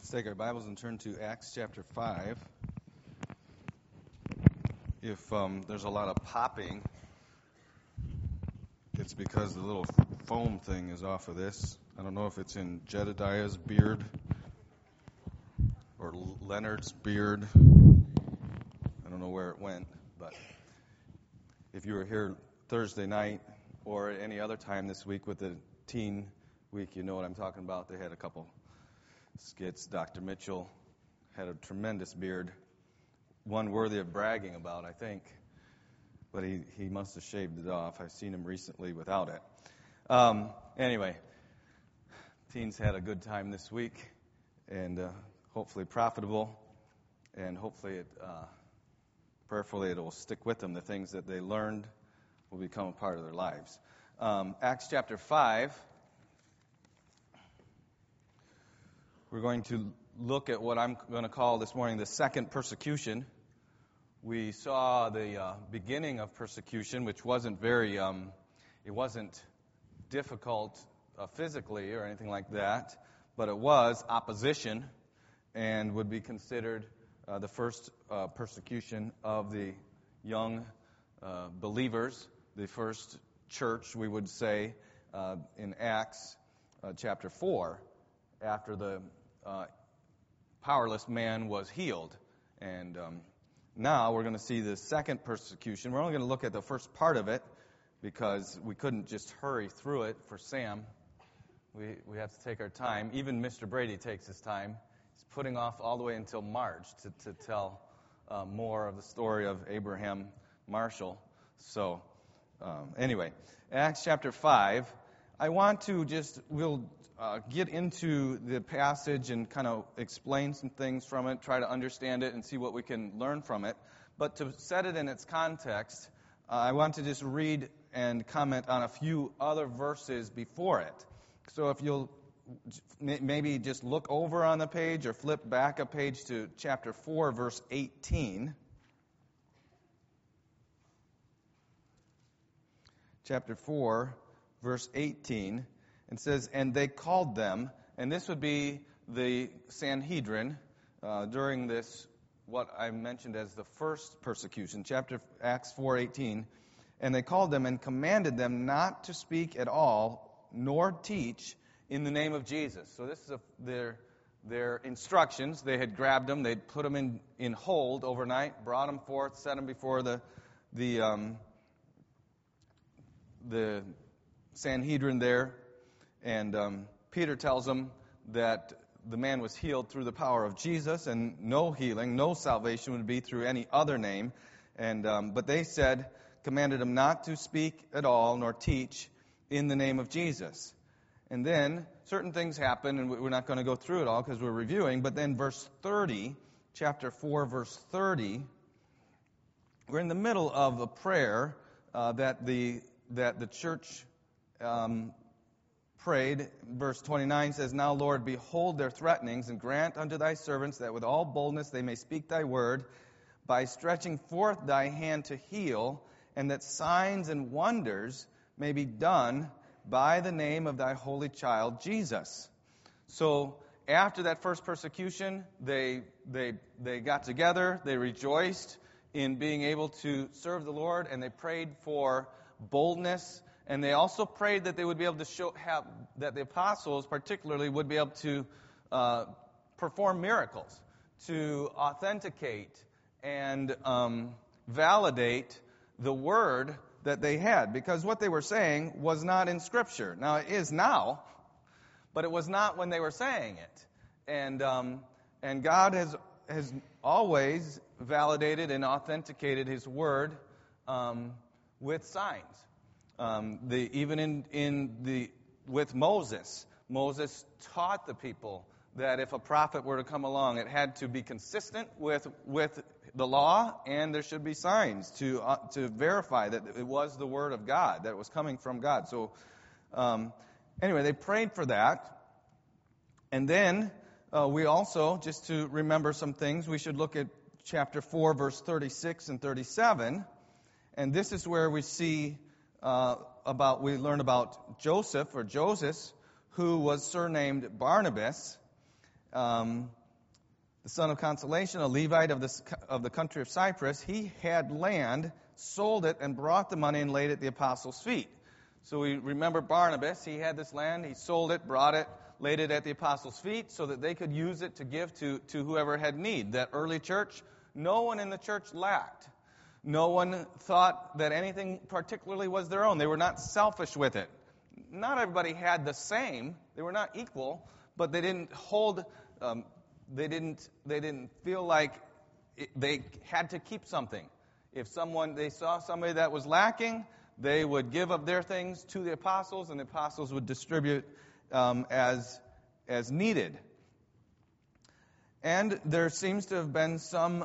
Let's take our Bibles and turn to Acts chapter 5. If there's a lot of popping, it's because the little foam thing is off of this. I don't know if it's in Jedediah's beard or Leonard's beard. I don't know where it went, but if you were here Thursday night or any other time this week with the teen week, you know what I'm talking about. They had a couple skits. Dr. Mitchell had a tremendous beard, one worthy of bragging about, I think, but he must have shaved it off. I've seen him recently without it. Anyway, teens had a good time this week, and hopefully profitable, and hopefully prayerfully it will stick with them. The things that they learned will become a part of their lives. Acts chapter 5. We're going to look at what I'm going to call this morning the second persecution. We saw the beginning of persecution, which wasn't it wasn't difficult physically or anything like that, but it was opposition and would be considered the first persecution of the young believers, the first church, we would say, in Acts chapter 4, after the powerless man was healed. And now we're going to see the second persecution. We're only going to look at the first part of it because we couldn't just hurry through it for Sam. We have to take our time. Even Mr. Brady takes his time. He's putting off all the way until March to tell more of the story of Abraham Marshall. So anyway, Acts chapter 5. I want to we'll get into the passage and kind of explain some things from it, try to understand it and see what we can learn from it. But to set it in its context, I want to just read and comment on a few other verses before it. So if you'll maybe just look over on the page or flip back a page to chapter 4, verse 18. Chapter 4, verse 18. It says, and they called them, and this would be the Sanhedrin during this, what I mentioned as the first persecution, Acts 4:18. And they called them and commanded them not to speak at all, nor teach in the name of Jesus. So this is their instructions. They had grabbed them, they'd put them in hold overnight, brought them forth, set them before the Sanhedrin there. And Peter tells them that the man was healed through the power of Jesus, and no healing, no salvation would be through any other name. And but they commanded him not to speak at all, nor teach in the name of Jesus. And then certain things happen, and we're not going to go through it all because we're reviewing. But then verse 30, chapter 4, verse 30, we're in the middle of a prayer that the church prayed. Verse 29 says, now, Lord, behold their threatenings, and grant unto thy servants that with all boldness they may speak thy word, by stretching forth thy hand to heal, and that signs and wonders may be done by the name of thy holy child Jesus. So after that first persecution, they got together, they rejoiced in being able to serve the Lord, and they prayed for boldness. And they also prayed that they would be able to that the apostles particularly would be able to perform miracles, to authenticate and validate the word that they had. Because what they were saying was not in Scripture. Now, it is now, but it was not when they were saying it. And God has always validated and authenticated His word with signs. With Moses taught the people that if a prophet were to come along, it had to be consistent with the law, and there should be signs to verify that it was the word of God, that it was coming from God. So, anyway, they prayed for that, and then we also, just to remember some things, we should look at chapter 4, verse 36 and 37, and this is where we see. We learn about Joseph, who was surnamed Barnabas, the son of Consolation, a Levite of the country of Cyprus, he had land, sold it, and brought the money and laid it at the apostles' feet. So we remember Barnabas. He had this land. He sold it, brought it, laid it at the apostles' feet so that they could use it to give to whoever had need. That early church, no one in the church lacked. No one thought that anything particularly was their own. They were not selfish with it. Not everybody had the same. They were not equal, but they didn't hold. They didn't feel like they had to keep something. If they saw somebody that was lacking, they would give up their things to the apostles, and the apostles would distribute as needed. And there seems to have been some,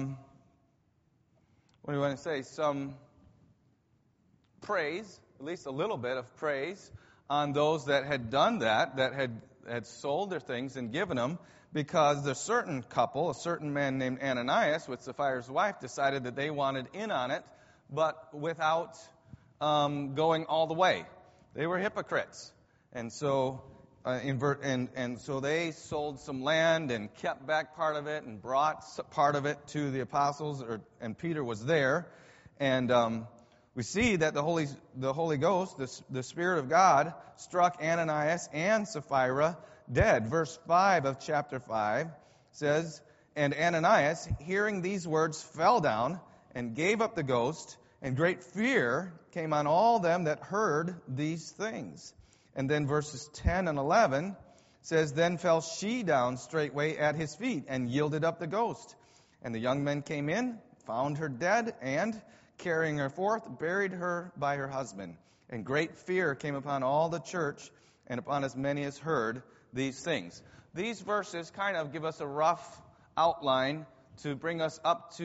some praise, at least a little bit of praise, on those that had done that had sold their things and given them, because a certain couple, a certain man named Ananias with Sapphira's wife, decided that they wanted in on it, but without going all the way. They were hypocrites. And so so they sold some land and kept back part of it and brought part of it to the apostles, and Peter was there. And we see that the Holy Ghost, the Spirit of God, struck Ananias and Sapphira dead. Verse 5 of chapter 5 says, "And Ananias, hearing these words, fell down and gave up the ghost, and great fear came on all them that heard these things." And then verses 10 and 11 says, "Then fell she down straightway at his feet, and yielded up the ghost. And the young men came in, found her dead, and, carrying her forth, buried her by her husband. And great fear came upon all the church, and upon as many as heard these things." These verses kind of give us a rough outline to bring us up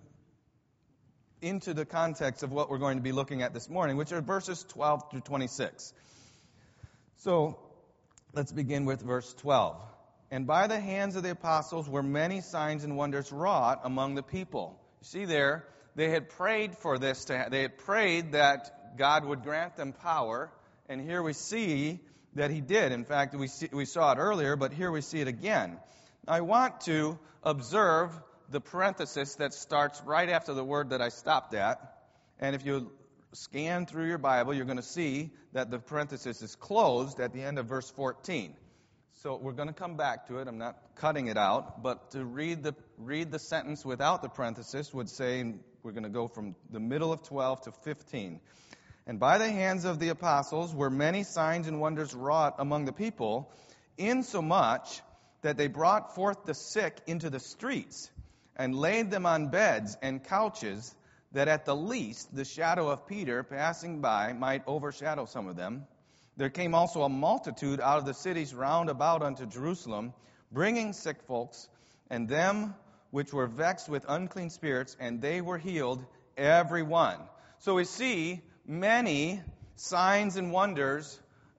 into the context of what we're going to be looking at this morning, which are verses 12 through 26. So, let's begin with verse 12. "And by the hands of the apostles were many signs and wonders wrought among the people." You see there, they had prayed for this. They had prayed that God would grant them power, and here we see that he did. In fact, we saw it earlier, but here we see it again. I want to observe the parenthesis that starts right after the word that I stopped at. And if you scan through your Bible, you're going to see that the parenthesis is closed at the end of verse 14. So we're going to come back to it. I'm not cutting it out, but to read the sentence without the parenthesis would say, we're going to go from the middle of 12 to 15. "And by the hands of the apostles were many signs and wonders wrought among the people, insomuch that they brought forth the sick into the streets, and laid them on beds and couches, that at the least the shadow of Peter passing by might overshadow some of them. There came also a multitude out of the cities round about unto Jerusalem, bringing sick folks, and them which were vexed with unclean spirits, and they were healed, every one." So we see many signs and wonders,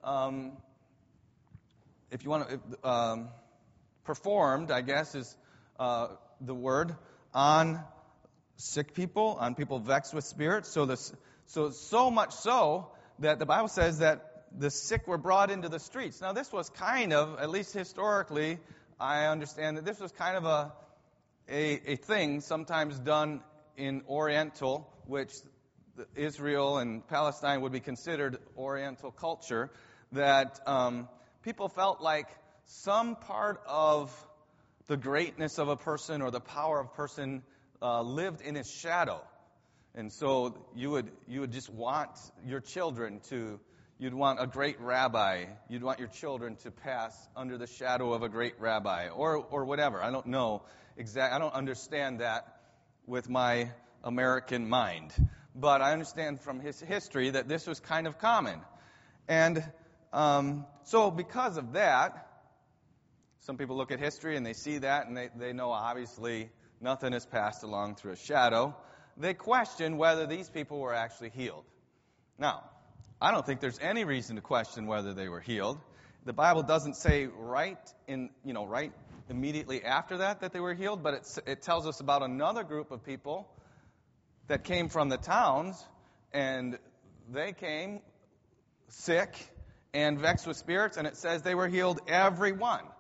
if you want to, performed, I guess is the word, on sick people, on people vexed with spirits. So much so that the Bible says that the sick were brought into the streets. Now this was kind of, at least historically, I understand that this was kind of a thing sometimes done in Oriental, which Israel and Palestine would be considered Oriental culture, that people felt like some part of the greatness of a person or the power of a person lived in his shadow. And so you would just want your children you'd want a great rabbi. You'd want your children to pass under the shadow of a great rabbi or whatever. I don't know I don't understand that with my American mind. But I understand from his history that this was kind of common. And so because of that, some people look at history and they see that and they know obviously nothing is passed along through a shadow. They question whether these people were actually healed. Now, I don't think there's any reason to question whether they were healed. The Bible doesn't say right immediately after that they were healed, but it tells us about another group of people that came from the towns, and they came sick and vexed with spirits, and it says they were healed, every one.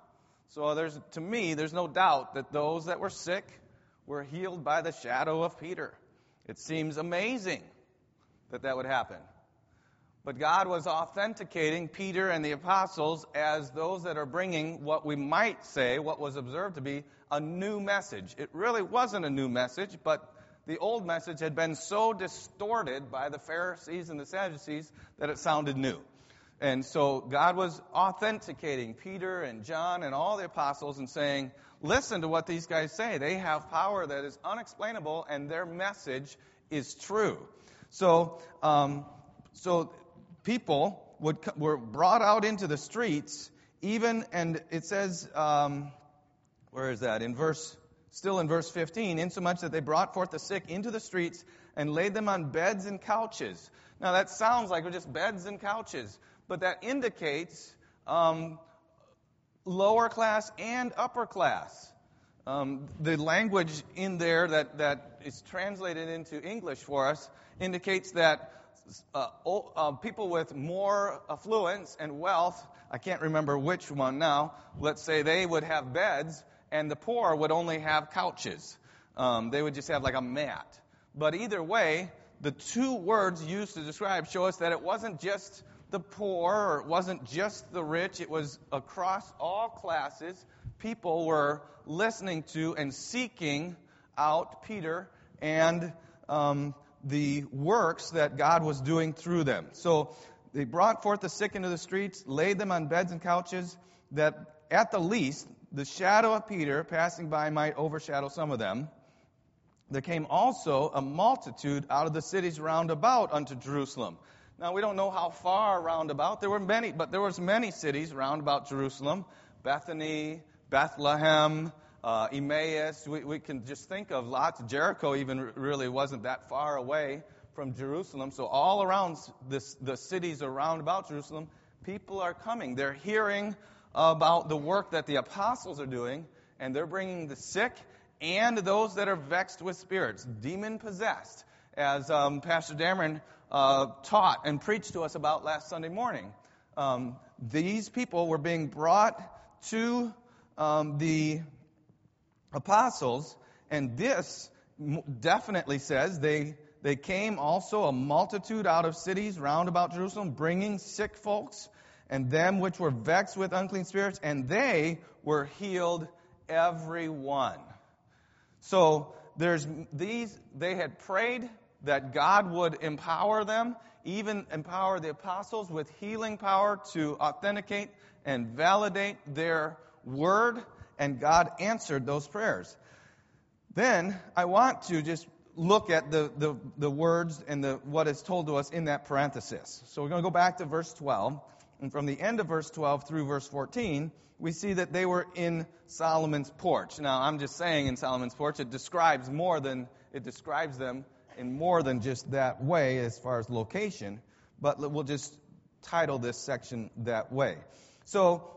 So to me, there's no doubt that those that were sick were healed by the shadow of Peter. It seems amazing that would happen. But God was authenticating Peter and the apostles as those that are bringing what we might say, what was observed to be a new message. It really wasn't a new message, but the old message had been so distorted by the Pharisees and the Sadducees that it sounded new. And so God was authenticating Peter and John and all the apostles and saying, listen to what these guys say. They have power that is unexplainable, and their message is true. So people were brought out into the streets, and it says, where is that? Still in verse 15, insomuch that they brought forth the sick into the streets and laid them on beds and couches. Now that sounds like just beds and couches, but that indicates lower class and upper class. The language in there that is translated into English for us indicates that people with more affluence and wealth, I can't remember which one now, let's say they would have beds, and the poor would only have couches. They would just have like a mat. But either way, the two words used to describe show us that it wasn't just the poor, or it wasn't just the rich. It was across all classes. People were listening to and seeking out Peter and the works that God was doing through them. So they brought forth the sick into the streets, laid them on beds and couches, that at the least the shadow of Peter passing by might overshadow some of them. There came also a multitude out of the cities round about unto Jerusalem. Now, we don't know how far round about. There were many, but there was many cities round about Jerusalem. Bethany, Bethlehem, Emmaus. We can just think of lots. Jericho even really wasn't that far away from Jerusalem. So all around the cities around about Jerusalem, people are coming. They're hearing about the work that the apostles are doing, and they're bringing the sick and those that are vexed with spirits, demon-possessed, as Pastor Dameron taught and preached to us about last Sunday morning. These people were being brought to the apostles, and this definitely says they came also a multitude out of cities round about Jerusalem, bringing sick folks, and them which were vexed with unclean spirits, and they were healed every one. So they had prayed that God would empower them, even empower the apostles with healing power to authenticate and validate their word, and God answered those prayers. Then I want to just look at the words and what is told to us in that parenthesis. So we're going to go back to verse 12. And from the end of verse 12 through verse 14, we see that they were in Solomon's porch. Now, I'm just saying in Solomon's porch, it describes them in more than just that way as far as location, but we'll just title this section that way. So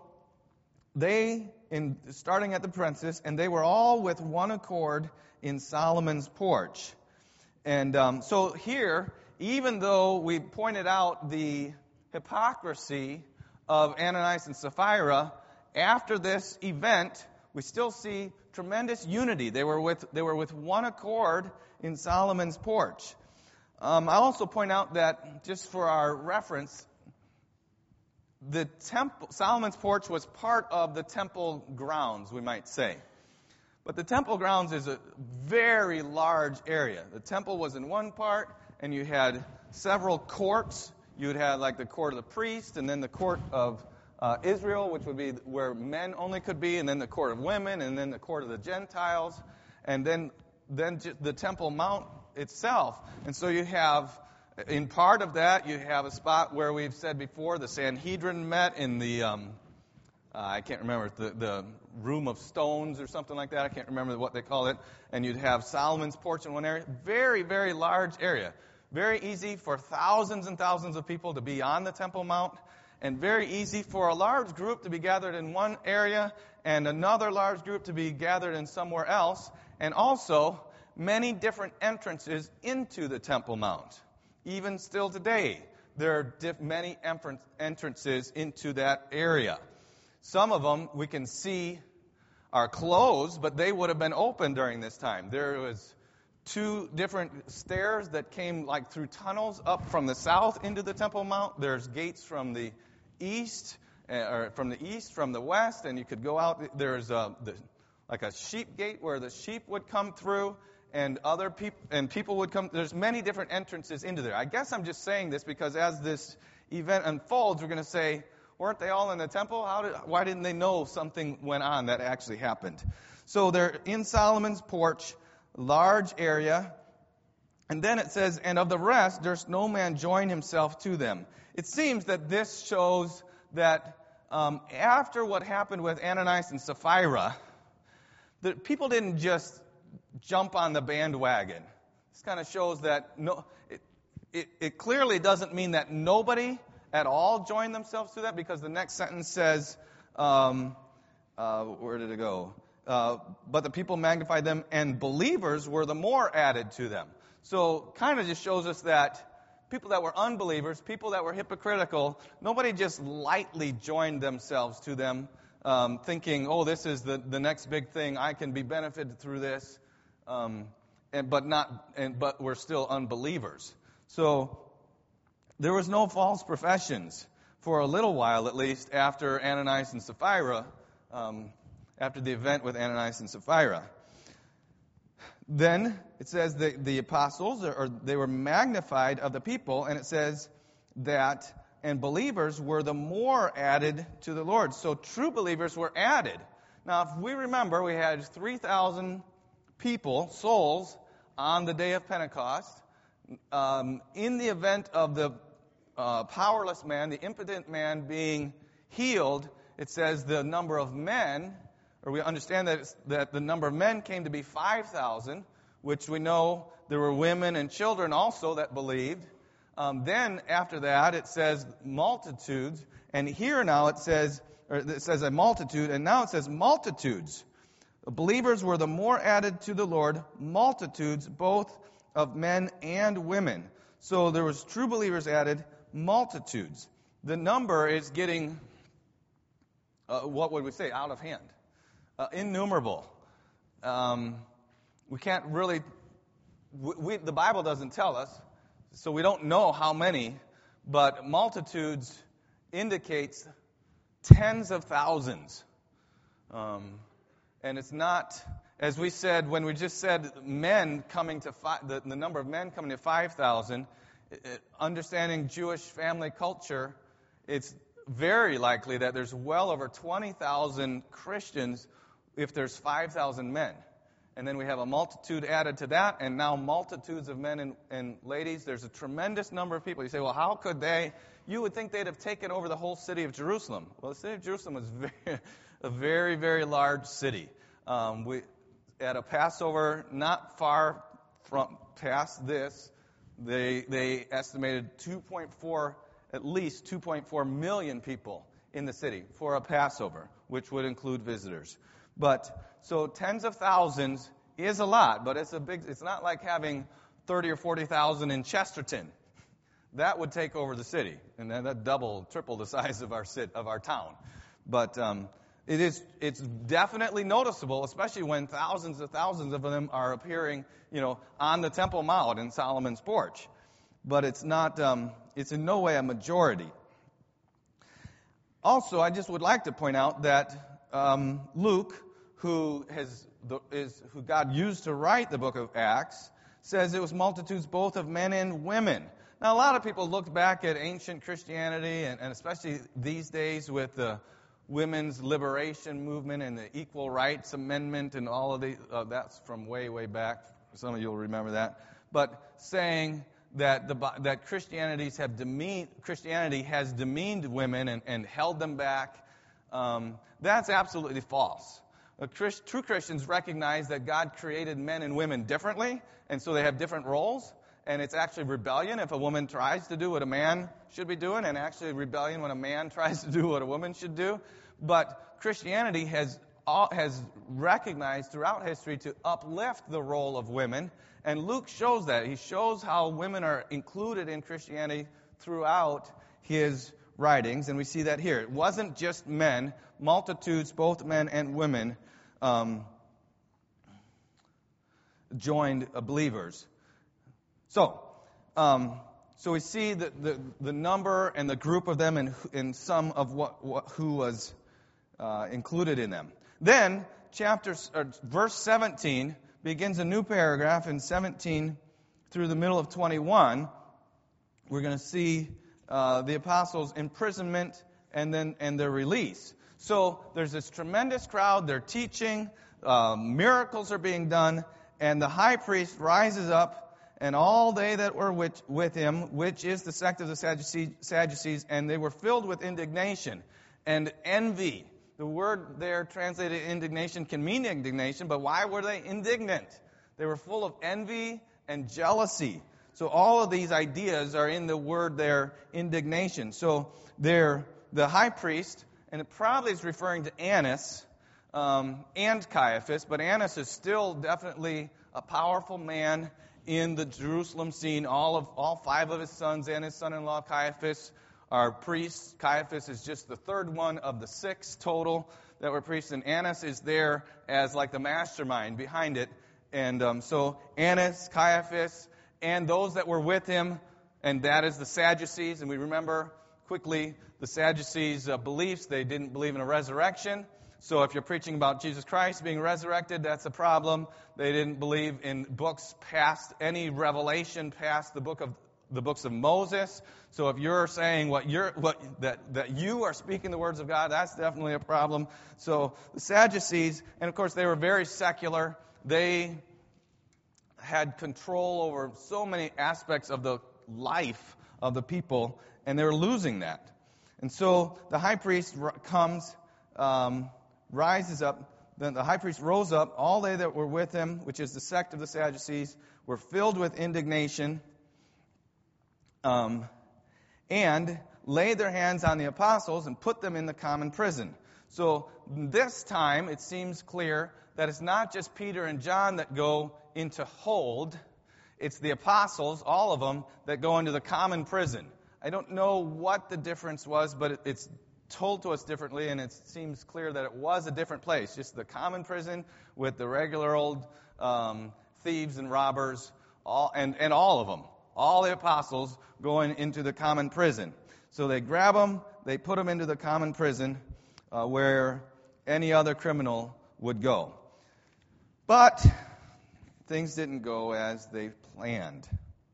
starting at the parenthesis, and they were all with one accord in Solomon's porch. And so here, even though we pointed out the hypocrisy of Ananias and Sapphira, after this event, we still see tremendous unity. They were with one accord in Solomon's porch. I also point out that, just for our reference, the temple, Solomon's porch, was part of the temple grounds, we might say. But the temple grounds is a very large area. The temple was in one part, and you had several courts. You would have like the court of the priest, and then the court of Israel, which would be where men only could be, and then the court of women, and then the court of the Gentiles, and then the Temple Mount itself. And so you have, in part of that, you have a spot where we've said before, the Sanhedrin met in the, I can't remember, the room of stones or something like that. I can't remember what they call it. And you'd have Solomon's porch in one area. Very, very large area. Very easy for thousands and thousands of people to be on the Temple Mount, and very easy for a large group to be gathered in one area and another large group to be gathered in somewhere else, and also many different entrances into the Temple Mount. Even still today, there are many entrances into that area. Some of them we can see are closed, but they would have been open during this time. There was 2 different stairs that came like through tunnels up from the south into the Temple Mount. There's gates from the east, from the west, and you could go out. There's like a sheep gate where the sheep would come through, and other people would come. There's many different entrances into there. I guess I'm just saying this because as this event unfolds, we're going to say, weren't they all in the temple? Why didn't they know something went on that actually happened? So they're in Solomon's porch, large area. And then it says, and of the rest, there's no man join himself to them. It seems that this shows that after what happened with Ananias and Sapphira, the people didn't just jump on the bandwagon. This kind of shows that it clearly doesn't mean that nobody at all joined themselves to that, because the next sentence says, where did it go? But the people magnified them, and believers were the more added to them. So kind of just shows us that people that were unbelievers, people that were hypocritical, nobody just lightly joined themselves to them, thinking, oh, this is the next big thing, I can be benefited through this, but we're still unbelievers. So there was no false professions for a little while, at least, after Ananias and Sapphira, after the event with Ananias and Sapphira. Then it says that the apostles, they were magnified of the people, and it says that, and believers were the more added to the Lord. So true believers were added. Now, if we remember, we had 3,000 people, souls, on the day of Pentecost. In the event of the powerless man, the impotent man being healed, it says the number of men, or we understand that the number of men came to be 5,000, which we know there were women and children also that believed. Then after that, it says multitudes, and here now it says a multitude, and now it says multitudes. The believers were the more added to the Lord, multitudes, both of men and women. So there was true believers added, multitudes. The number is getting, what would we say, out of hand. Innumerable. We can't really, the Bible doesn't tell us, so we don't know how many, but multitudes indicates tens of thousands. And it's not, as we said, when we just said men coming to the number of men coming to 5,000, understanding Jewish family culture, it's very likely that there's well over 20,000 Christians if there's 5,000 men. And then we have a multitude added to that, and now multitudes of men and ladies. There's a tremendous number of people. You say, well, how could they? You would think they'd have taken over the whole city of Jerusalem. Well, the city of Jerusalem was a very, very large city. We at a Passover not far from past this, they estimated at least 2.4 million people in the city for a Passover, which would include visitors. But so tens of thousands is a lot, but it's not like having 30 or 40,000 in Chesterton. That would take over the city, and then that triple the size of our town. But it's definitely noticeable, especially when thousands of them are appearing, on the Temple Mount in Solomon's porch. But it's not. It's in no way a majority. Also, I just would like to point out that Luke, who God used to write the book of Acts, says it was multitudes both of men and women. Now, a lot of people look back at ancient Christianity, and especially these days with the women's liberation movement and the Equal Rights Amendment and all of that's from way, way back. Some of you will remember that. But saying that Christianity has demeaned women and held them back, that's absolutely false. True Christians recognize that God created men and women differently, and so they have different roles. And it's actually rebellion if a woman tries to do what a man should be doing, and actually rebellion when a man tries to do what a woman should do. But Christianity has recognized throughout history to uplift the role of women, and Luke shows that. He shows how women are included in Christianity throughout his writings, and we see that here. It wasn't just men, multitudes, both men and women, joined believers. So we see the number and the group of them and some of who was included in them. Then verse 17 begins a new paragraph in 17 through the middle of 21. We're going to see the apostles' imprisonment and their release. So there's this tremendous crowd. They're teaching. Miracles are being done. And the high priest rises up, and all they that were with him, which is the sect of the Sadducees, and they were filled with indignation and envy. The word there translated indignation can mean indignation, but why were they indignant? They were full of envy and jealousy. So all of these ideas are in the word there, indignation. So they're the high priest, and it probably is referring to Annas and Caiaphas, but Annas is still definitely a powerful man in the Jerusalem scene. All five of his sons and his son-in-law Caiaphas are priests. Caiaphas is just the third one of the six total that were priests, and Annas is there as like the mastermind behind it. And so Annas, Caiaphas, and those that were with him, and that is the Sadducees. And we remember quickly the Sadducees' beliefs. They didn't believe in a resurrection. So if you're preaching about Jesus Christ being resurrected, that's a problem. They didn't believe in books past any revelation past the books of Moses. So if you're saying that you are speaking the words of God, that's definitely a problem. So the Sadducees, and of course they were very secular. They had control over so many aspects of the life of the people, and they were losing that. And so the high priest comes, rises up. Then the high priest rose up. All they that were with him, which is the sect of the Sadducees, were filled with indignation, and laid their hands on the apostles and put them in the common prison. So this time it seems clear that it's not just Peter and John that go into hold. It's the apostles, all of them, that go into the common prison. I don't know what the difference was, but it's told to us differently, and it seems clear that it was a different place. Just the common prison with the regular old thieves and robbers, all of them. All the apostles going into the common prison. So they grab them, they put them into the common prison where any other criminal would go. But things didn't go as they planned.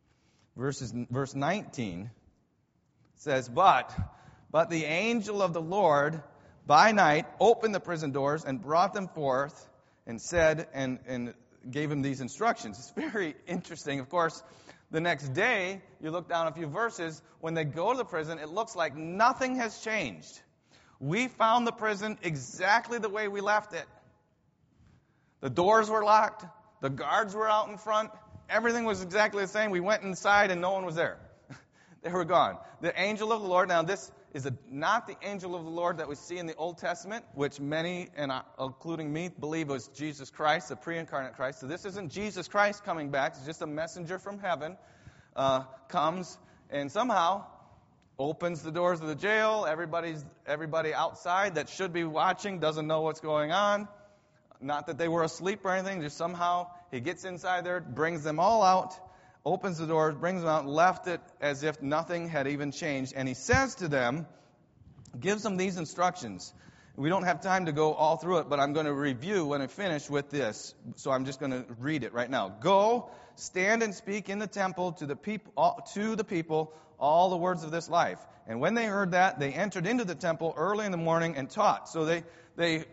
Verse 19 says, But the angel of the Lord by night opened the prison doors and brought them forth and said, and gave him these instructions. It's very interesting. Of course, the next day, you look down a few verses, when they go to the prison, it looks like nothing has changed. We found the prison exactly the way we left it. The doors were locked. The guards were out in front. Everything was exactly the same. We went inside and no one was there. They were gone. The angel of the Lord, now this is not the angel of the Lord that we see in the Old Testament, which many, and including me, believe was Jesus Christ, the pre-incarnate Christ. So this isn't Jesus Christ coming back. It's just a messenger from heaven comes and somehow opens the doors of the jail. Everybody outside that should be watching doesn't know what's going on. Not that they were asleep or anything, just somehow he gets inside there, brings them all out, opens the doors, brings them out, left it as if nothing had even changed. And he says to them, gives them these instructions. We don't have time to go all through it, but I'm going to review when I finish with this. So I'm just going to read it right now. Go, stand and speak in the temple to the people all the words of this life. And when they heard that, they entered into the temple early in the morning and taught. So they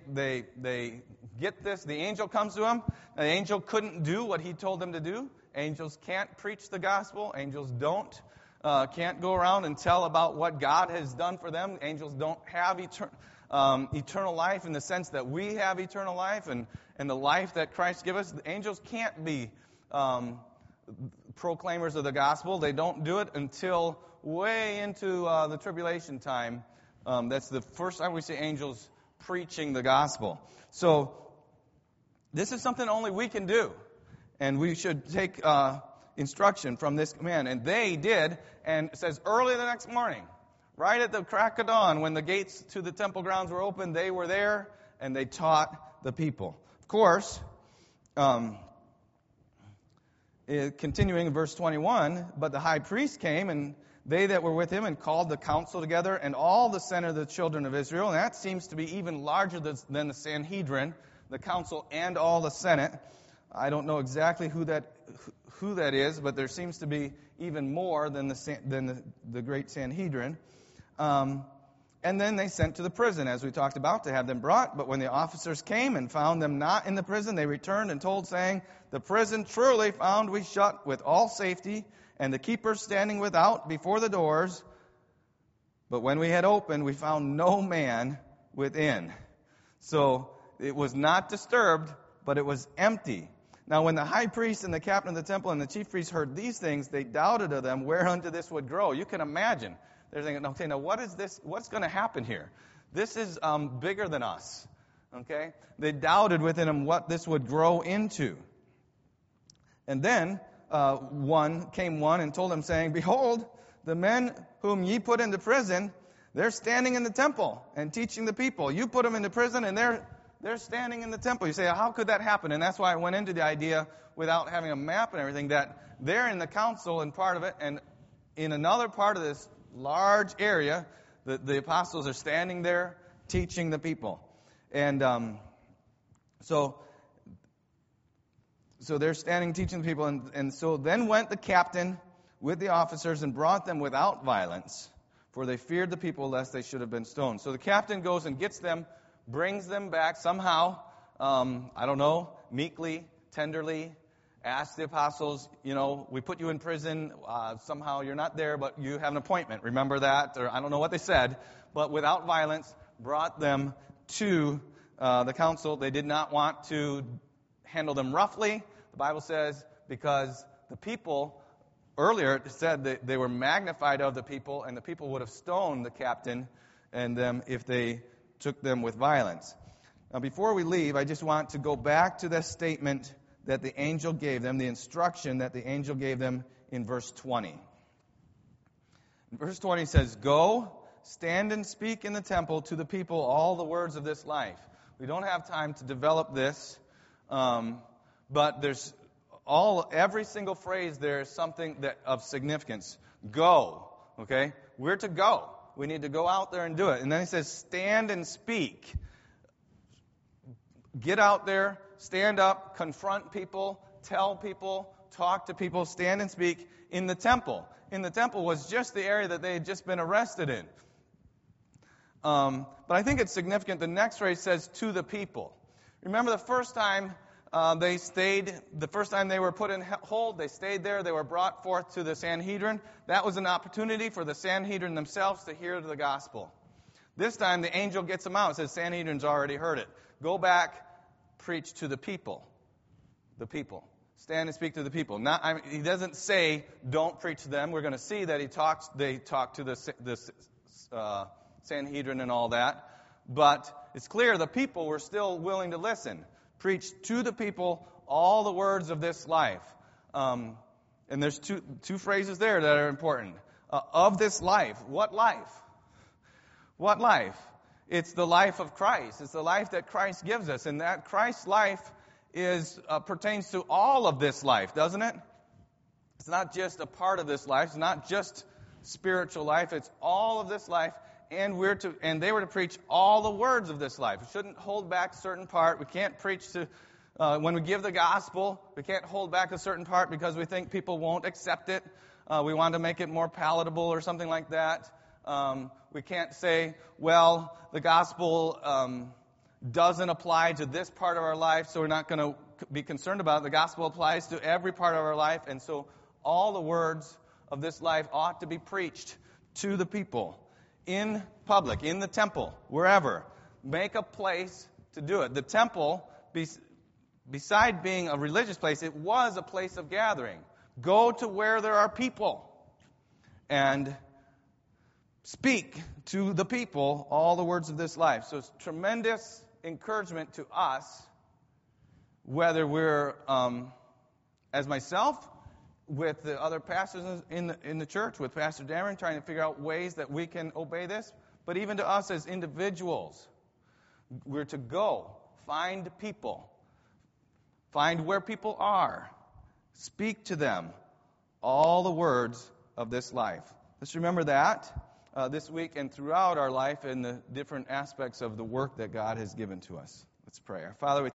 get this. The angel comes to them. The angel couldn't do what he told them to do. Angels can't preach the gospel. Angels can't go around and tell about what God has done for them. Angels don't have eternal life in the sense that we have eternal life and the life that Christ gives us. The angels can't be proclaimers of the gospel. They don't do it until way into the tribulation time. That's the first time we see angels preaching the gospel. So this is something only we can do. And we should take instruction from this command. And they did, and it says early the next morning, right at the crack of dawn, when the gates to the temple grounds were open, they were there, and they taught the people. Of course, continuing in verse 21, but the high priest came, and they that were with him, and called the council together, and all the senate of the children of Israel. And that seems to be even larger than the Sanhedrin, the council and all the senate. I don't know exactly who that is, but there seems to be even more than the great Sanhedrin. And then they sent to the prison, as we talked about, to have them brought. But when the officers came and found them not in the prison, they returned and told, saying, the prison truly found we shut with all safety, and the keepers standing without before the doors. But when we had opened, we found no man within. So it was not disturbed, but it was empty. Now when the high priest and the captain of the temple and the chief priests heard these things, they doubted of them whereunto this would grow. You can imagine. They're thinking, okay, now what is this? What's going to happen here? This is bigger than us. Okay? They doubted within them what this would grow into. And then one and told them, saying, behold, the men whom ye put into prison, they're standing in the temple and teaching the people. You put them into prison, and they're standing in the temple. You say, how could that happen? And that's why I went into the idea, without having a map and everything, that they're in the council and part of it, and in another part of this large area, the apostles are standing there teaching the people. And so they're standing teaching the people. And so then went the captain with the officers and brought them without violence, for they feared the people lest they should have been stoned. So the captain goes and gets them, brings them back somehow, I don't know, meekly, tenderly, asked the apostles, we put you in prison, somehow you're not there, but you have an appointment. Remember that? Or I don't know what they said, but without violence, brought them to the council. They did not want to handle them roughly. The Bible says because the people, earlier it said that they were magnified of the people, and the people would have stoned the captain and them if they took them with violence. Now, before we leave, I just want to go back to that statement that the angel gave them, the instruction that the angel gave them in verse 20. In verse 20 says, go, stand and speak in the temple to the people all the words of this life. We don't have time to develop this, but there's every single phrase there is something of significance. Go, okay? We're to go. We need to go out there and do it. And then he says, stand and speak. Get out there, stand up, confront people, tell people, talk to people, stand and speak in the temple. In the temple was just the area that they had just been arrested in. But I think it's significant. The next phrase says, to the people. Remember the first time the first time they were put in hold, they stayed there, they were brought forth to the Sanhedrin. That was an opportunity for the Sanhedrin themselves to hear the gospel. This time the angel gets them out and says, Sanhedrin's already heard it. Go back, preach to the people. The people. Stand and speak to the people. He doesn't say, don't preach to them. We're going to see that they talk to the Sanhedrin and all that. But it's clear the people were still willing to listen. Preach to the people all the words of this life. And there's two phrases there that are important. Of this life. What life? What life? It's the life of Christ. It's the life that Christ gives us. And that Christ's life pertains to all of this life, doesn't it? It's not just a part of this life. It's not just spiritual life. It's all of this life. And they were to preach all the words of this life. We shouldn't hold back a certain part. We can't preach when we give the gospel, we can't hold back a certain part because we think people won't accept it. We want to make it more palatable or something like that. We can't say, well, the gospel doesn't apply to this part of our life, so we're not going to be concerned about it. The gospel applies to every part of our life, and so all the words of this life ought to be preached to the people in public, in the temple, wherever. Make a place to do it. The temple, beside being a religious place, it was a place of gathering. Go to where there are people and speak to the people all the words of this life. So it's tremendous encouragement to us, whether we're, as myself, with the other pastors in the church, with Pastor Darren, trying to figure out ways that we can obey this. But even to us as individuals, we're to go, find people, find where people are, speak to them all the words of this life. Let's remember that this week and throughout our life in the different aspects of the work that God has given to us. Let's pray. Our Father, we